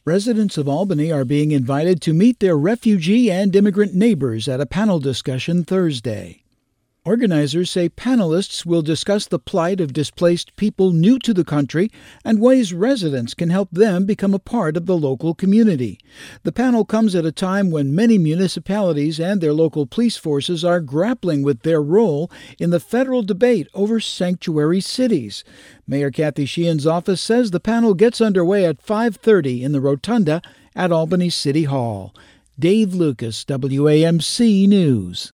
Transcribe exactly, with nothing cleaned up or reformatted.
Residents of Albany are being invited to meet their refugee and immigrant neighbors at a panel discussion Thursday. Organizers say panelists will discuss the plight of displaced people new to the country and ways residents can help them become a part of the local community. The panel comes at a time when many municipalities and their local police forces are grappling with their role in the federal debate over sanctuary cities. Mayor Kathy Sheehan's office says the panel gets underway at five thirty in the Rotunda at Albany City Hall. Dave Lucas, W A M C News.